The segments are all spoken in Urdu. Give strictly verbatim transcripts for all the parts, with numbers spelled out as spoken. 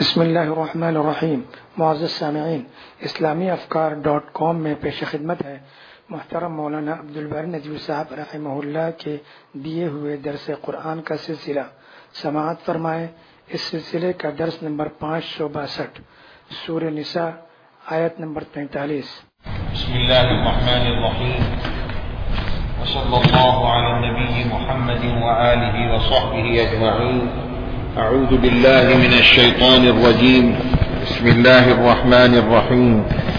بسم اللہ الرحمن الرحیم۔ معزز سامعین، اسلامی افکار ڈاٹ کام میں پیش خدمت ہے محترم مولانا عبدالباری ندوی صاحب رحمہ اللہ کے دیے ہوئے درس قرآن کا سلسلہ سماعت فرمائے۔ اس سلسلے کا درس نمبر پانچ سو باسٹھ، سورہ نساء، آیت نمبر تینتالیس۔ بسم اللہ الرحمن الرحیم، وصلی اللہ علی النبی محمد وآلہ وصحبہ اجمعین۔ اعوذ باللہ من الشیطان الرجیم، بسم اللہ الرحمن الرحیم۔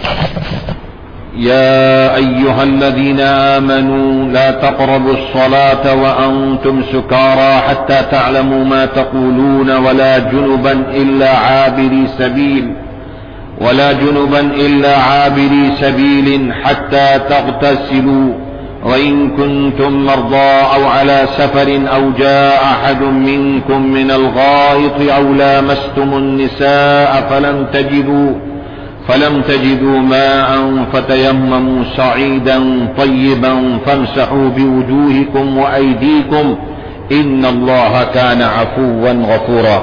يا أيها الذين آمنوا لا تقربوا الصلاة وأنتم سكارى حتى تعلموا ما تقولون ولا جنبا إلا عابري سبيل ولا جنبا إلا عابري سبيل حتى تغتسلوا وإن كنتم مرضى أو على سفر أو جاء أحد منكم من الغائط أو لامستم النساء فلم تجدوا فلم تجدوا ماء فتيمموا صعيدا طيبا فامسحوا بوجوهكم وأيديكم إن الله كان عفوا غفورا۔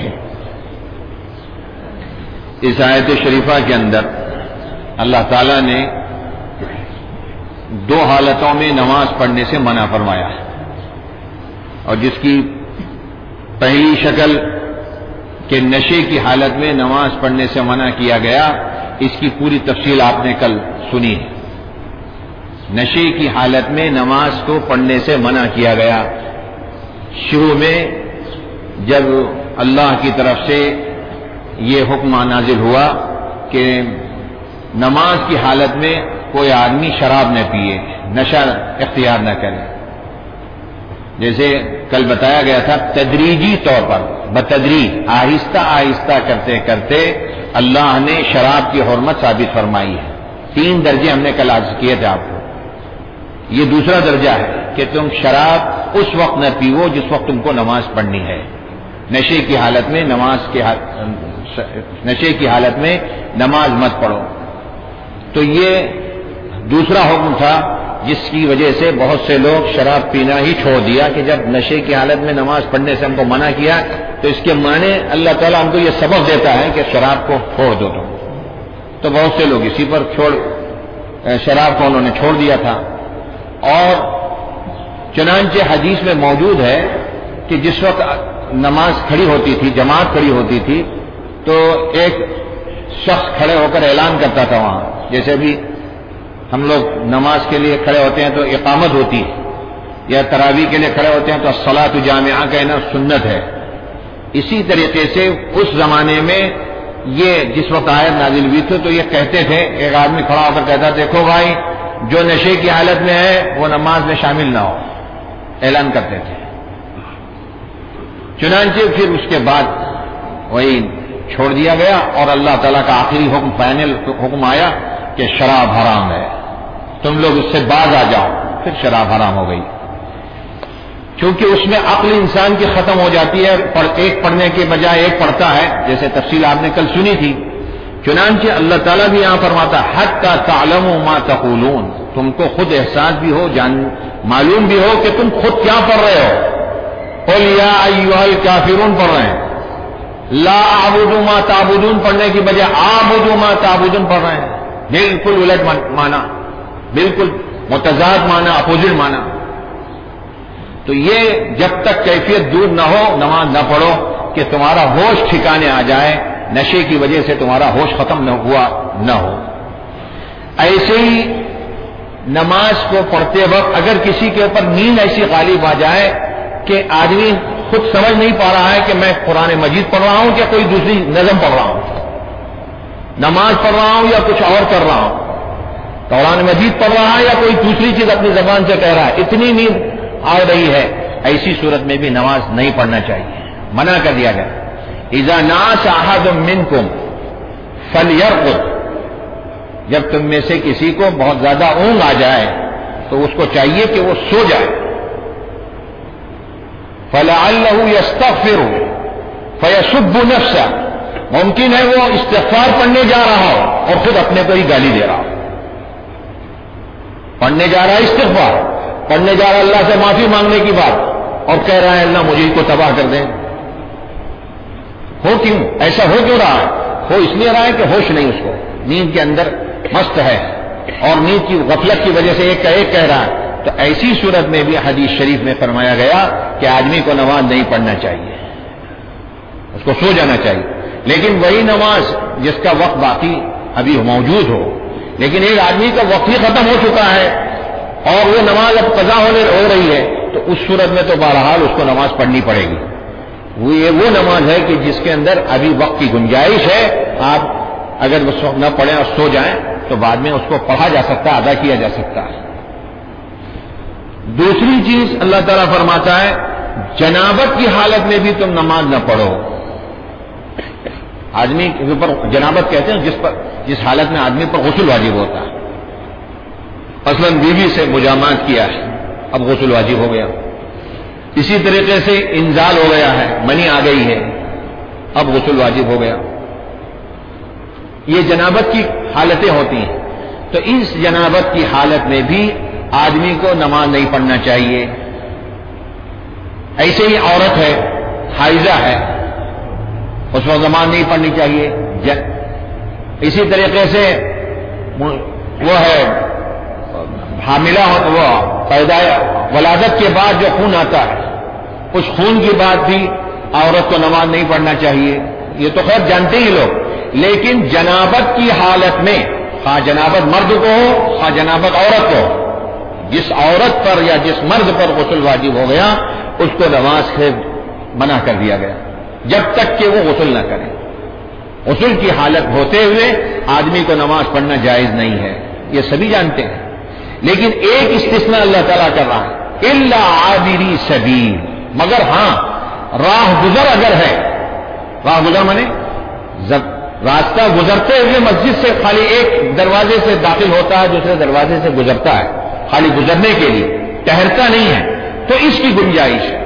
اس آیت شریفہ کے اندر اللہ تعالیٰ نے دو حالتوں میں نماز پڑھنے سے منع فرمایا، اور جس کی پہلی شکل کہ نشے کی حالت میں نماز پڑھنے سے منع کیا گیا، اس کی پوری تفصیل آپ نے کل سنی ہے۔ نشے کی حالت میں نماز کو پڑھنے سے منع کیا گیا۔ شروع میں جب اللہ کی طرف سے یہ حکم نازل ہوا کہ نماز کی حالت میں کوئی آدمی شراب نہ پیے، نشہ اختیار نہ کرے، جیسے کل بتایا گیا تھا، تدریجی طور پر بتدریج آہستہ آہستہ کرتے کرتے اللہ نے شراب کی حرمت ثابت فرمائی ہے۔ تین درجے ہم نے کل عرض کیے تھے آپ کو۔ یہ دوسرا درجہ ہے کہ تم شراب اس وقت نہ پیو جس وقت تم کو نماز پڑھنی ہے۔ نشے کی حالت میں نماز کی نشے کی حالت میں نماز مت پڑھو۔ تو یہ دوسرا حکم تھا جس کی وجہ سے بہت سے لوگ شراب پینا ہی چھوڑ دیا، کہ جب نشے کی حالت میں نماز پڑھنے سے ہم کو منع کیا تو اس کے معنی اللہ تعالیٰ ہم کو یہ سبق دیتا ہے کہ شراب کو چھوڑ دو تم۔ تو بہت سے لوگ اسی پر چھوڑ شراب کو انہوں نے چھوڑ دیا تھا۔ اور چنانچہ حدیث میں موجود ہے کہ جس وقت نماز کھڑی ہوتی تھی، جماعت کھڑی ہوتی تھی، تو ایک شخص کھڑے ہو کر اعلان کرتا تھا وہاں، جیسے بھی ہم لوگ نماز کے لیے کھڑے ہوتے ہیں تو اقامت ہوتی ہے، یا تراویح کے لیے کھڑے ہوتے ہیں تو الصلاۃ جامعہ کہنا سنت ہے۔ اسی طریقے سے اس زمانے میں یہ جس وقت آیت نازل ہوئی تھی تو یہ کہتے تھے، ایک آدمی کھڑا ہو کر کہتا، دیکھو بھائی جو نشے کی حالت میں ہے وہ نماز میں شامل نہ ہو، اعلان کرتے تھے۔ چنانچہ پھر اس کے بعد وہی چھوڑ دیا گیا، اور اللہ تعالیٰ کا آخری حکم، فائنل حکم آیا کہ شراب حرام ہے، تم لوگ اس سے باز آ جاؤ۔ پھر شراب حرام ہو گئی، کیونکہ اس میں عقل انسان کی ختم ہو جاتی ہے، ایک پڑھنے کے بجائے ایک پڑھتا ہے، جیسے تفصیل آپ نے کل سنی تھی۔ چنانچہ اللہ تعالیٰ بھی یہاں فرماتا حتی تعلموا ما تقولون، تم کو خود احساس بھی ہو، جان معلوم بھی ہو کہ تم خود کیا پڑھ رہے ہو۔ قل یا ایھا الکافرون پڑھ رہے ہیں، لا اعبد ما تعبدون پڑھنے کی بجائے اعبد ما تعبدون پڑھ رہے ہیں، بالکل الٹ مانا، بالکل متضاد مانا، اپوزٹ مانا۔ تو یہ جب تک کیفیت دور نہ ہو نماز نہ پڑھو کہ تمہارا ہوش ٹھکانے آ جائے، نشے کی وجہ سے تمہارا ہوش ختم نہ ہوا نہ ہو۔ ایسے ہی نماز کو پڑھتے وقت اگر کسی کے اوپر نیند ایسی غالب آ جائے کہ آدمی خود سمجھ نہیں پا رہا ہے کہ میں قرآن مجید پڑھ رہا ہوں کہ کوئی دوسری نظم پڑھ رہا ہوں، نماز پڑھ رہا ہوں یا کچھ اور کر رہا ہوں، قرآن مجید پڑھ رہا ہے یا کوئی دوسری چیز اپنی زبان سے کہہ رہا ہے، اتنی نیند آ رہی ہے، ایسی صورت میں بھی نماز نہیں پڑھنا چاہیے، منع کر دیا گیا۔ اذا ناس احد منکم فلیرقد، جب تم میں سے کسی کو بہت زیادہ اونگ آ جائے تو اس کو چاہیے کہ وہ سو جائے۔ فلعلہ یستغفر فیسب نفسہ، ممکن ہے وہ استغفار پڑھنے جا رہا ہو اور خود اپنے کو ہی گالی دے رہا ہو، پڑھنے جا رہا ہے استغفار، پڑھنے جا رہا اللہ سے معافی مانگنے کی بات، اور کہہ رہا ہے اللہ مجھے کو تباہ کر دیں۔ ہو کیوں ایسا ہو کیوں رہا ہے؟ ہو اس لیے رہا ہے کہ ہوش نہیں اس کو، نیند کے اندر مست ہے اور نیند کی غفلت کی وجہ سے ایک کا ایک کہہ رہا ہے. تو ایسی صورت میں بھی حدیث شریف میں فرمایا گیا کہ آدمی کو نماز نہیں پڑھنا چاہیے، اس کو سو جانا چاہیے. لیکن وہی نماز جس کا وقت باقی ابھی موجود ہو، لیکن ایک آدمی کا وقت ہی ختم ہو چکا ہے اور وہ نماز اب قضا ہونے ہو رہی ہے، تو اس صورت میں تو بہرحال اس کو نماز پڑھنی پڑے گی. وہ یہ وہ نماز ہے کہ جس کے اندر ابھی وقت کی گنجائش ہے. آپ اگر اس وقت نہ پڑھیں اور سو جائیں تو بعد میں اس کو پڑھا جا سکتا ہے، ادا کیا جا سکتا ہے. دوسری چیز اللہ تعالیٰ فرماتا ہے جنابت کی حالت میں بھی تم نماز نہ پڑھو. آدمی کے اوپر جنابت کہتے ہیں جس پر جس حالت میں آدمی پر غسل واجب ہوتا ہے. مثلاً بیوی سے مجامعات کیا ہے، اب غسل واجب ہو گیا. اسی طریقے سے انزال ہو گیا ہے، منی آ گئی ہے، اب غسل واجب ہو گیا. یہ جنابت کی حالتیں ہوتی ہیں. تو اس جنابت کی حالت میں بھی آدمی کو نماز نہیں پڑھنا چاہیے. ایسے ہی عورت ہے، حائضہ ہے، اس وقت نماز نہیں پڑھنی چاہیے. اسی طریقے سے وہ ہے حاملہ وہ پیدا ولادت کے بعد جو خون آتا ہے، اس خون کے بعد بھی عورت کو نماز نہیں پڑھنا چاہیے. یہ تو خیر جانتے ہی لوگ. لیکن جنابت کی حالت میں، خواہ جنابت مرد کو ہو خواہ جنابت عورت کو ہو، جس عورت پر یا جس مرد پر غسل واجب ہو گیا اس کو نماز سے منع کر دیا گیا جب تک کہ وہ غسل نہ کرے. غسل کی حالت ہوتے ہوئے آدمی کو نماز پڑھنا جائز نہیں ہے، یہ سبھی جانتے ہیں. لیکن ایک استثناء اللہ تعالیٰ کر رہا ہے، الا عابری سبیل، مگر ہاں راہ گزر اگر ہے، راہ گزر مانے راستہ گزرتے ہوئے مسجد سے خالی ایک دروازے سے داخل ہوتا ہے دوسرے دروازے سے گزرتا ہے، خالی گزرنے کے لیے ٹہرتا نہیں ہے، تو اس کی گنجائش ہے.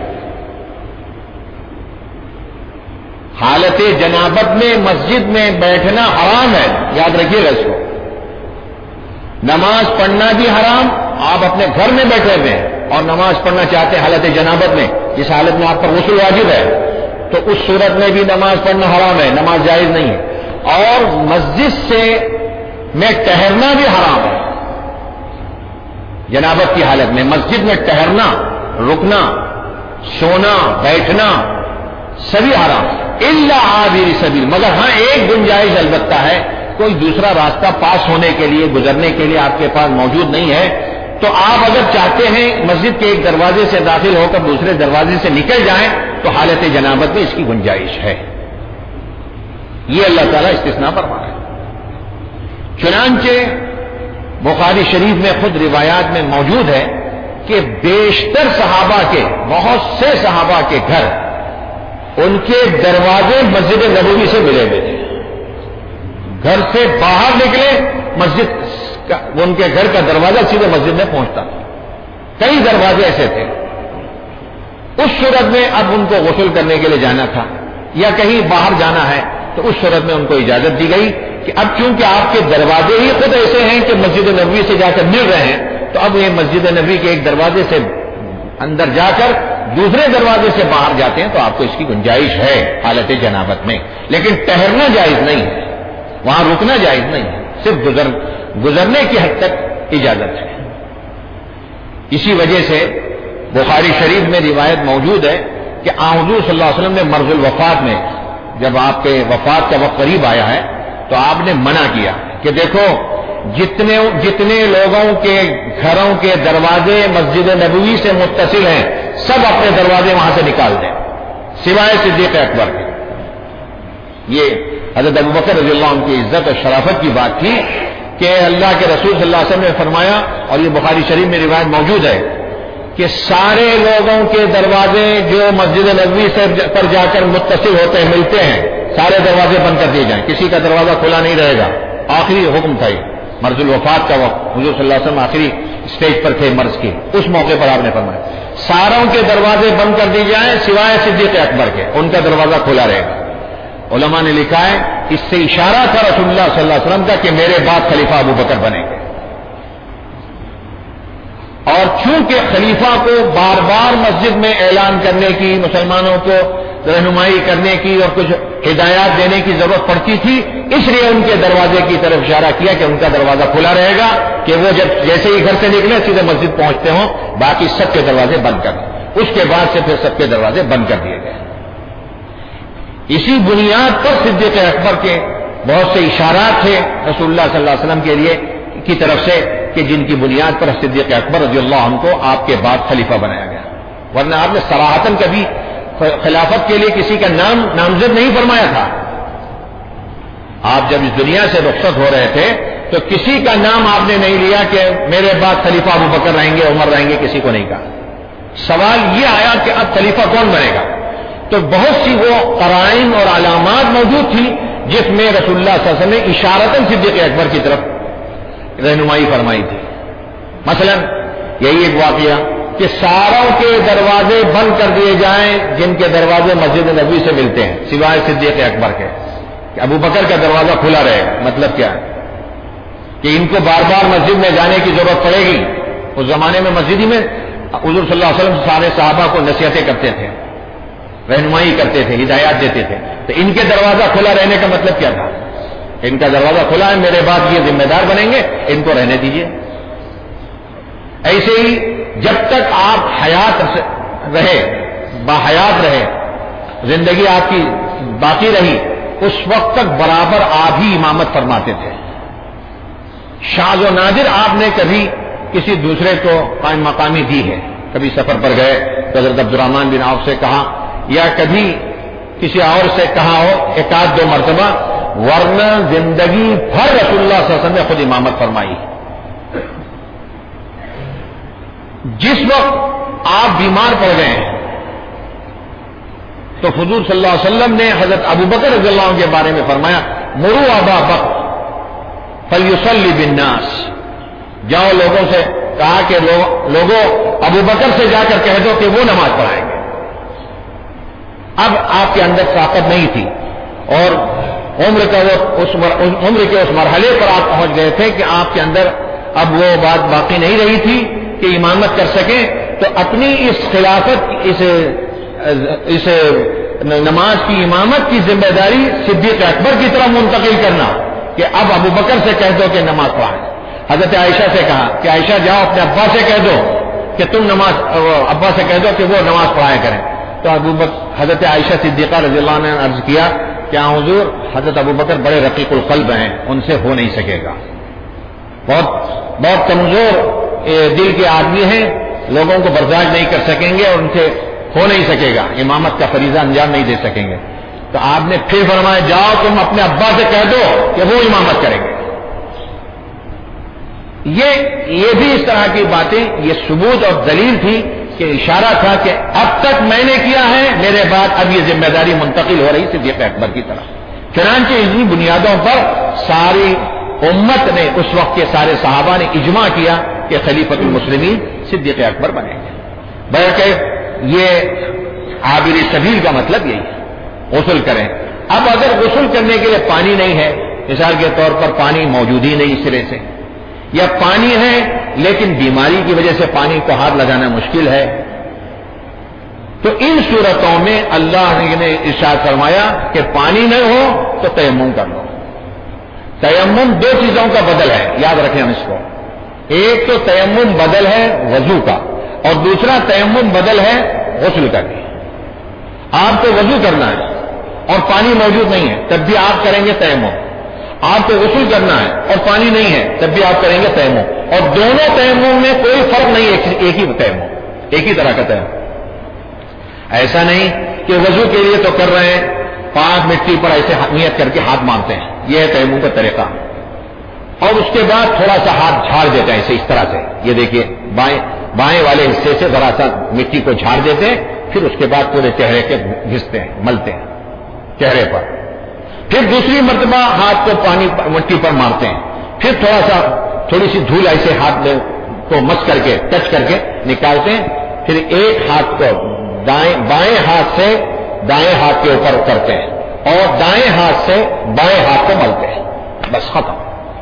حالت جنابت میں مسجد میں بیٹھنا حرام ہے، یاد رکھیے گا اس کو. نماز پڑھنا بھی حرام. آپ اپنے گھر میں بیٹھے ہوئے ہیں اور نماز پڑھنا چاہتے ہیں حالت جنابت میں، جس حالت میں آپ پر غسل واجب ہے، تو اس صورت میں بھی نماز پڑھنا حرام ہے، نماز جائز نہیں ہے. اور مسجد سے میں ٹہرنا بھی حرام ہے. جنابت کی حالت میں مسجد میں ٹہرنا، رکنا، سونا، بیٹھنا سبھی حرام. الا عابر سبیل، مگر ہاں ایک گنجائش البتہ ہے، کوئی دوسرا راستہ پاس ہونے کے لیے گزرنے کے لیے آپ کے پاس موجود نہیں ہے، تو آپ اگر چاہتے ہیں مسجد کے ایک دروازے سے داخل ہو کر دوسرے دروازے سے نکل جائیں تو حالت جنابت میں اس کی گنجائش ہے. یہ اللہ تعالیٰ استثناء فرما رہا ہے. چنانچہ بخاری شریف میں خود روایات میں موجود ہے کہ بیشتر صحابہ کے، بہت سے صحابہ کے گھر، ان کے دروازے مسجد نبوی سے ملے ہوئے تھے. گھر سے باہر نکلے مسجد کا، ان کے گھر کا دروازہ سیدھے مسجد میں پہنچتا. کئی دروازے ایسے تھے. اس صورت میں اب ان کو غسل کرنے کے لیے جانا تھا یا کہیں باہر جانا ہے تو اس صورت میں ان کو اجازت دی گئی کہ اب چونکہ آپ کے دروازے ہی خود ایسے ہیں کہ مسجد نبوی سے جا کر مل رہے ہیں، تو اب یہ مسجد نبوی کے ایک دروازے سے اندر جا کر دوسرے دروازے سے باہر جاتے ہیں تو آپ کو اس کی گنجائش ہے حالت جنابت میں. لیکن ٹہرنا جائز نہیں ہے، وہاں رکنا جائز نہیں ہے، صرف گزر گزرنے کی حد تک اجازت ہے. اسی وجہ سے بخاری شریف میں روایت موجود ہے کہ آن حضور صلی اللہ علیہ وسلم نے مرض الوفات میں، جب آپ کے وفات کا وقت قریب آیا ہے تو آپ نے منع کیا کہ دیکھو جتنے جتنے لوگوں کے گھروں کے دروازے مسجد نبوی سے متصل ہیں سب اپنے دروازے وہاں سے نکال دیں سوائے صدیق اکبر کے. یہ حضرت ابوبکر رضی اللہ عنہ کی عزت اور شرافت کی بات تھی کہ اللہ کے رسول صلی اللہ علیہ وسلم نے فرمایا، اور یہ بخاری شریف میں روایت موجود ہے کہ سارے لوگوں کے دروازے جو مسجد نبوی سے پر جا کر متصل ہوتے ہیں، ملتے ہیں، سارے دروازے بند کر دیے جائیں، کسی کا دروازہ کھلا نہیں رہے گا. آخری حکم تھا یہ، مرض الوفات کا وقت، حضور صلی اللہ علیہ وسلم آخری اسٹیج پر تھے مرض کی، اس موقع پر آپ نے فرمایا ساروں کے دروازے بند کر دی جائیں سوائے صدیق اکبر کے، ان کا دروازہ کھلا رہے گا. علماء نے لکھا ہے اس سے اشارہ تھا رسول اللہ صلی اللہ علیہ وسلم کا کہ میرے بعد خلیفہ ابو بکر بنیں گے. اور چونکہ خلیفہ کو بار بار مسجد میں اعلان کرنے کی، مسلمانوں کو رہنمائی کرنے کی اور کچھ ہدایات دینے کی ضرورت پڑتی تھی، اس لیے ان کے دروازے کی طرف اشارہ کیا کہ ان کا دروازہ کھلا رہے گا، کہ وہ جب جیسے ہی گھر سے نکلے سیدھے مسجد پہنچتے ہوں، باقی سب کے دروازے بند کر دیں۔ اس کے بعد سے پھر سب کے دروازے بند کر دیے گئے۔ اسی بنیاد پر صدیق اکبر کے بہت سے اشارات تھے رسول اللہ صلی اللہ علیہ وسلم کے لیے کی طرف سے، کہ جن کی بنیاد پر صدیق اکبر رضی اللہ عنہ کو آپ کے بعد خلیفہ بنایا گیا، ورنہ آپ نے صراحتاً کبھی خلافت کے لیے کسی کا نام نامزد نہیں فرمایا تھا۔ آپ جب اس دنیا سے رخصت ہو رہے تھے تو کسی کا نام آپ نے نہیں لیا کہ میرے بعد خلیفہ ابو بکر رہیں گے، عمر رہیں گے، کسی کو نہیں کہا۔ سوال یہ آیا کہ اب خلیفہ کون بنے گا، تو بہت سی وہ قرائن اور علامات موجود تھی جس میں رسول اللہ صلی اللہ علیہ وسلم نے اشارتاً صدیق اکبر کی طرف رہنمائی فرمائی تھی۔ مثلا یہی ایک واقعہ کہ ساروں کے دروازے بند کر دیے جائیں جن کے دروازے مسجد نبوی سے ملتے ہیں سوائے صدیق اکبر کے، کہ ابو بکر کا دروازہ کھلا رہے گا۔ مطلب کیا ہے کہ ان کو بار بار مسجد میں جانے کی ضرورت پڑے گی۔ اس زمانے میں مسجد میں حضور صلی اللہ علیہ وسلم سارے صحابہ کو نصیحتیں کرتے تھے، رہنمائی کرتے تھے، ہدایات دیتے تھے، تو ان کے دروازہ کھلا رہنے کا مطلب کیا تھا؟ ان کا دروازہ کھلا ہے، میرے بعد یہ ذمہ دار بنیں گے، ان کو رہنے دیجیے۔ ایسے ہی جب تک آپ حیات رہے، باحیات رہے، زندگی آپ کی باقی رہی، اس وقت تک برابر آپ ہی امامت فرماتے تھے۔ شاذ و نادر آپ نے کبھی کسی دوسرے کو قائم مقامی دی ہے، کبھی سفر پر گئے تو حضرت عبد الرحمن بن عوف سے کہا، یا کبھی کسی اور سے کہا ہو ایک آدھ دو مرتبہ، ورنہ زندگی بھر رسول اللہ صلی اللہ علیہ وسلم نے خود امامت فرمائی۔ جس وقت آپ بیمار پڑ گئے تو حضور صلی اللہ علیہ وسلم نے حضرت ابو بکر رضی اللہ عنہ کے بارے میں فرمایا، مروا ابا بکر فلیصلی بالناس، جاؤ لوگوں سے کہا کہ لوگوں ابو بکر سے جا کر کہہ دو کہ وہ نماز پڑھائیں گے۔ اب آپ کے اندر طاقت نہیں تھی اور عمر کا وہ اس عمر کے اس مرحلے پر آپ پہنچ گئے تھے کہ آپ کے اندر اب وہ بات باقی نہیں رہی تھی کہ امامت کر سکیں، تو اپنی اس خلافت اس اس نماز کی امامت کی ذمہ داری صدیق اکبر کی طرف منتقل کرنا کہ اب ابو بکر سے کہہ دو کہ نماز پڑھائیں۔ حضرت عائشہ سے کہا کہ عائشہ جاؤ اپنے ابا سے کہہ دو کہ تم نماز، ابا سے کہہ دو کہ وہ نماز پڑھایا کریں۔ تو ابو بکر حضرت عائشہ صدیقہ رضی اللہ عنہ نے عرض کیا کہ حضور حضرت ابو بکر بڑے رقیق القلب ہیں، ان سے ہو نہیں سکے گا، بہت بہت کمزور دل کے آدمی ہیں، لوگوں کو برداشت نہیں کر سکیں گے اور ان سے ہو نہیں سکے گا، امامت کا فریضہ انجام نہیں دے سکیں گے۔ تو آپ نے پھر فرمایا جاؤ تم اپنے ابا سے کہہ دو کہ وہ امامت کریں گے۔ یہ یہ بھی اس طرح کی باتیں، یہ ثبوت اور دلیل تھی کہ اشارہ تھا کہ اب تک میں نے کیا ہے، میرے بعد اب یہ ذمہ داری منتقل ہو رہی صدیق اکبر کی طرف۔ چنانچہ انہی بنیادوں پر ساری امت نے، اس وقت کے سارے صحابہ نے اجماع کیا کہ خلیفۃ المسلمین صدیق اکبر بنیں گے۔ بلکہ یہ عابر سبیل کا مطلب یہی ہے، غسل کریں۔ اب اگر غسل کرنے کے لیے پانی نہیں ہے، مثال کے طور پر پانی موجود ہی نہیں سرے سے، یا پانی ہے لیکن بیماری کی وجہ سے پانی کو ہاتھ لگانا مشکل ہے، تو ان صورتوں میں اللہ نے ارشاد فرمایا کہ پانی نہ ہو تو تیمم کر لو۔ تیمم دو چیزوں کا بدل ہے، یاد رکھیں ہم اس کو۔ ایک تو تیمم بدل ہے وضو کا، اور دوسرا تیمم بدل ہے غسل کا بھی۔ آپ کو وضو کرنا ہے اور پانی موجود نہیں ہے تب بھی آپ کریں گے تیمم، آپ کو غسل کرنا ہے اور پانی نہیں ہے تب بھی آپ کریں گے تیمم، اور دونوں تیمم میں کوئی فرق نہیں ہے، ایک ہی تیمم، ایک ہی طرح کا تیمم۔ ایسا نہیں کہ وضو کے لیے تو کر رہے ہیں، پاک مٹی پر ایسے نیت کر کے ہاتھ مارتے ہیں، یہ ہے تیمم کا طریقہ، اور اس کے بعد تھوڑا سا ہاتھ جھاڑ دیتے ہیں ایسے اس طرح سے، یہ دیکھیے بائیں بائیں والے حصے سے ذرا سا مٹی کو جھاڑ دیتے ہیں، پھر اس کے بعد پورے چہرے کے گھستے ہیں، ملتے ہیں چہرے پر، پھر دوسری مرتبہ ہاتھ کو پانی مٹی پر مارتے ہیں، پھر تھوڑا سا تھوڑی سی دھول ایسے ہاتھ میں کو مس کر کے ٹچ کر کے نکالتے ہیں، پھر ایک ہاتھ کو دائیں بائیں ہاتھ سے دائیں ہاتھ کے اوپر کرتے ہیں اور دائیں ہاتھ سے بائیں ہاتھ کو ملتے ہیں، بس ختم۔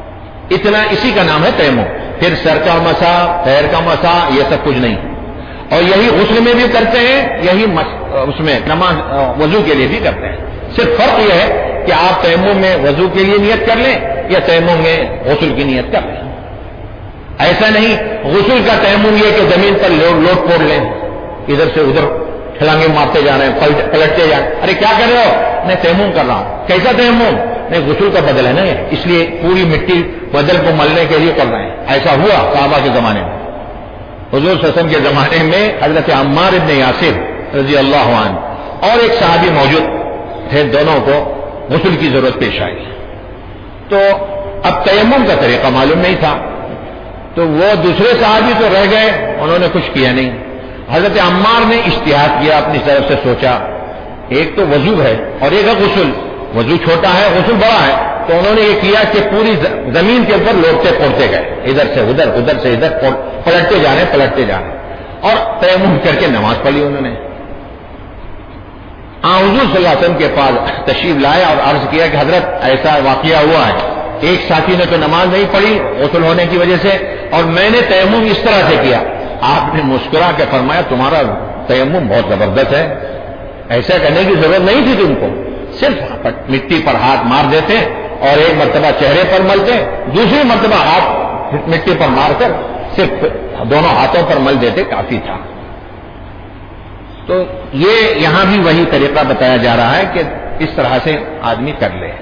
اتنا اسی کا نام ہے تیمم. پھر سر کا مسا، پیر کا مسا، یہ سب کچھ نہیں. اور یہی غسل میں بھی کرتے ہیں، یہی اس میں نماز وضو کے لیے بھی کرتے ہیں. صرف فرق یہ ہے کہ آپ تیمم میں وضو کے لیے نیت کر لیں یا تیمم میں غسل کی نیت کر لیں. ایسا نہیں غسل کا تیمم یہ کہ زمین پر لوٹ پوڑ لیں، ادھر سے ادھر چھلانگے مارتے جا رہے ہیں، پلٹتے جا رہے ہیں. ارے کیا کر رہے ہو؟ میں تیمم کر رہا ہوں. کیسا تیمم؟ نہیں، غسل کا بدل ہے نا یہ، اس لیے پوری مٹی بدل کو ملنے کے لیے کر رہے ہیں. ایسا ہوا صحابہ کے زمانے میں. حضور صلی اللہ علیہ وسلم کے زمانے میں حضرت عمار ابن یاسر رضی اللہ عنہ اور ایک صحابی موجود تھے، دونوں کو غسل کی ضرورت پیش آئی. تو اب تیمم کا طریقہ معلوم نہیں تھا، تو وہ دوسرے صحابی تو رہ گئے، انہوں نے کچھ کیا نہیں. حضرت عمار نے اجتہاد کیا، اپنی طرف سے سوچا ایک تو وضو ہے اور ایک ہے غسل. وضو چھوٹا ہے، غسل بڑا ہے. تو انہوں نے یہ کیا کہ پوری زمین کے اوپر لوٹتے پھوڑتے گئے، ادھر سے ادھر ادھر سے ادھر پلٹتے جا رہے پلٹتے جا رہے اور تیمم کر کے نماز پڑھی انہوں نے. آن حضور صلی اللہ علیہ وسلم کے پاس تشریف لائے اور عرض کیا کہ حضرت ایسا واقعہ ہوا ہے، ایک ساتھی نے تو نماز نہیں پڑھی غسل ہونے کی وجہ سے، اور میں نے تیمم اس طرح سے کیا. آپ نے مسکرا کے فرمایا تمہارا تیمم بہت زبردست ہے، ایسا کرنے کی ضرورت نہیں تھی تم کو. صرف مٹی پر ہاتھ مار دیتے اور ایک مرتبہ چہرے پر ملتے، دوسری مرتبہ ہاتھ مٹی پر مار کر صرف دونوں ہاتھوں پر مل دیتے، کافی تھا. تو یہ یہاں بھی وہی طریقہ بتایا جا رہا ہے کہ اس طرح سے آدمی کر لے.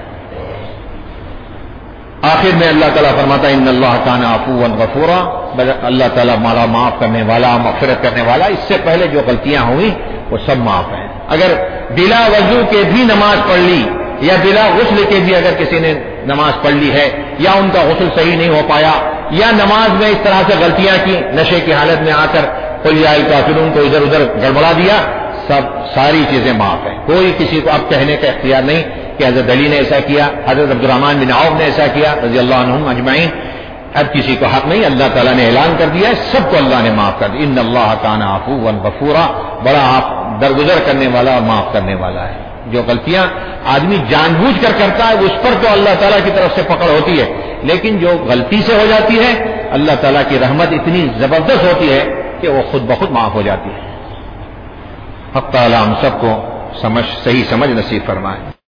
آخر میں اللہ تعالیٰ فرماتا ہے ان اللہ کان عفوا غفورا، اللہ تعالیٰ مالا معاف کرنے والا، مغفرت کرنے والا. اس سے پہلے جو غلطیاں ہوئی وہ سب معاف ہیں. اگر بلا وضو کے بھی نماز پڑھ لی یا بلا غسل کے بھی اگر کسی نے نماز پڑھ لی ہے، یا ان کا غسل صحیح نہیں ہو پایا، یا نماز میں اس طرح سے غلطیاں کی، نشے کی حالت میں آ کر قل یا الکافرون کو ادھر ادھر گڑبڑا دیا، سب ساری چیزیں معاف ہیں. کوئی کسی کو اب کہنے کا اختیار نہیں کہ حضرت علی نے ایسا کیا، حضرت عبد الرحمن بن عوف نے ایسا کیا رضی اللہ عنہم اجمعین. اب کسی کو حق نہیں، اللہ تعالیٰ نے اعلان کر دیا ہے، سب کو اللہ نے معاف کر دیا. ان اللہ کان عفوا غفورا، بڑا آپ درگزر کرنے والا اور معاف کرنے والا ہے. جو غلطیاں آدمی جان بوجھ کر کرتا ہے اس پر تو اللہ تعالیٰ کی طرف سے پکڑ ہوتی ہے، لیکن جو غلطی سے ہو جاتی ہے اللہ تعالیٰ کی رحمت اتنی زبردست ہوتی ہے کہ وہ خود بخود معاف ہو جاتی ہے. حق تعالیٰ ہم سب کو سمجھ صحیح سمجھ نصیب فرمائے.